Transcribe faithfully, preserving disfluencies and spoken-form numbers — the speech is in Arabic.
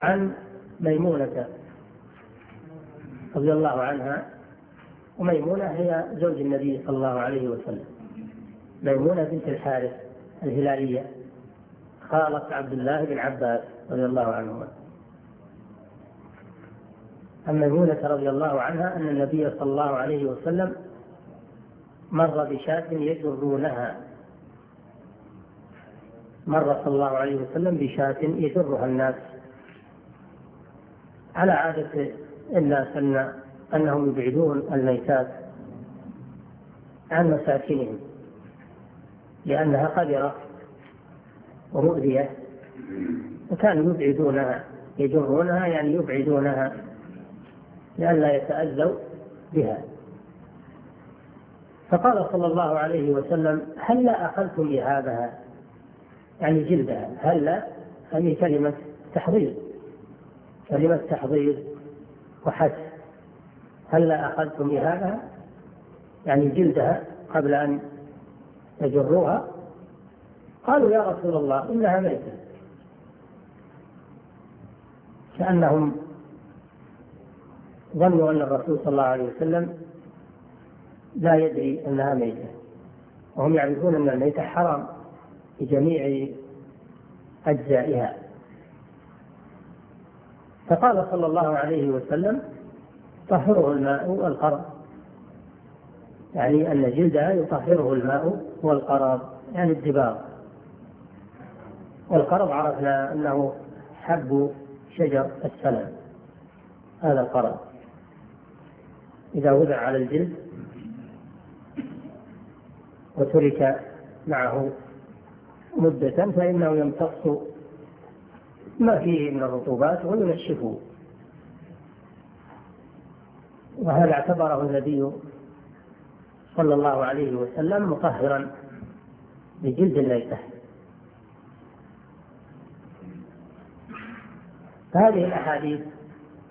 عن ميمونة رضي الله عنها، وميمونة هي زوج النبي صلى الله عليه وسلم، ميمونة بنت الحارث الهلالية خالة عبد الله بن عباس رضي الله عنهما. عن ميمونة رضي الله عنها أن النبي صلى الله عليه وسلم مر بشاة يجرونها، مر صلى الله عليه وسلم بشاة يجرها الناس، على عادة الناس أن أنهم يبعدون الميتات عن مساكنهم لأنها قذرة ومؤذية، وكانوا يبعدونها، يجرونها يعني يبعدونها لئلا يتأذوا بها. فقال صلى الله عليه وسلم: هلا أخذتم بهذا، يعني جلدها. هلا هذه كلمة تحضير، كلمة تحضير وحث. هلا أخذتم بهذا يعني جلدها قبل أن يجروها. قالوا: يا رسول الله إنها ميتة، كأنهم ظنوا أن الرسول صلى الله عليه وسلم لا يدري أنها ميتة، وهم يعرفون أن الميتة حرام بجميع أجزائها. فقال صلى الله عليه وسلم: طهره الماء والقرض، يعني أن جلدها يطهره الماء والقرض، يعني الدباغ. والقرض عرفنا أنه حب شجر السلم، هذا القرض إذا وضع على الجلد وترك معه مدة فإنه يمتص ما فيه من الرطوبات وينشفه، وهذا اعتبره النبي صلى الله عليه وسلم مطهرا لجلد الميتة. هذه الأحاديث